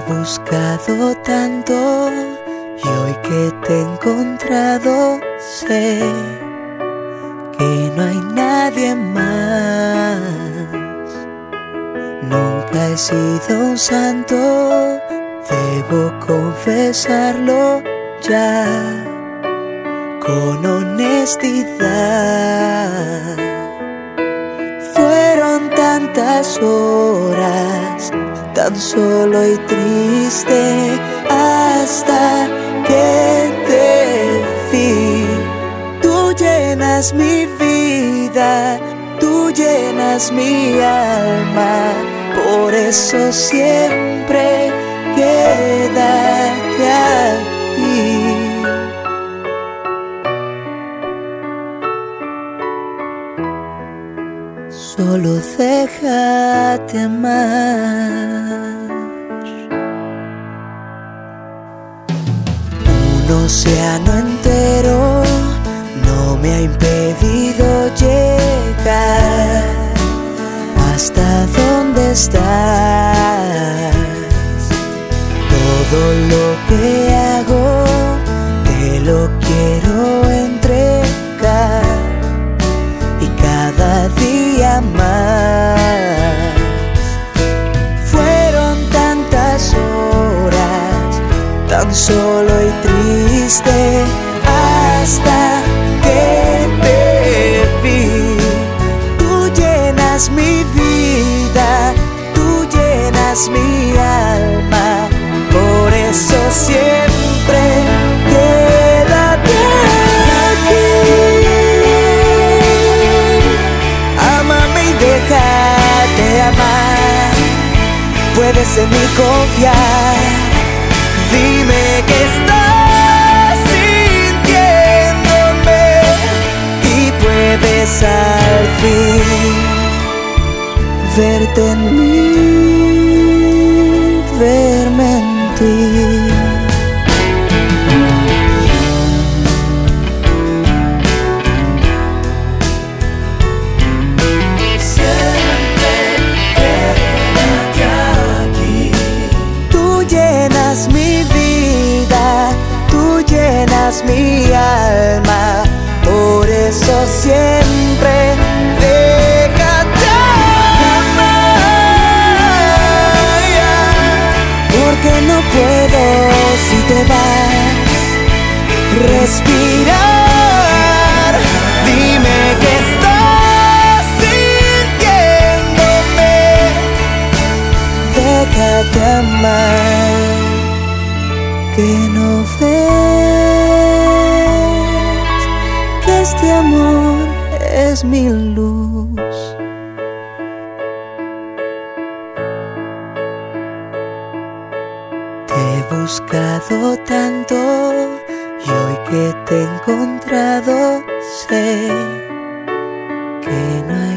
He buscado tanto y hoy que te he encontrado sé que no hay nadie más. Nunca he sido un santo, debo confesarlo ya con honestidad. Fueron tantas horas tan solo y triste hasta que te vi. Tú llenas mi vida, tú llenas mi alma, por eso siempre quédate aquí. Solo déjate amar. Un océano entero no me ha impedido llegar hasta donde estás. Todo lo que hago te lo quiero entregar y cada día más. Fueron tantas horas tan solo y triste hasta que te vi. Tú llenas mi vida, tú llenas mi alma, por eso siempre quédate aquí. Ámame y déjate amar, puedes en mí confiar. Dime que estás sintiéndome y puedes al fin verte en mí, verme en ti. Siempre quédate aquí. Tú llenas mi vida, tú llenas mi alma, por eso siempre déjate amar. Porque no puedo si te vas respirar. Dime que estás sintiéndome, déjate amar. Que no ves que este amor es mi luz. Te he buscado tanto y hoy que te he encontrado sé que no hay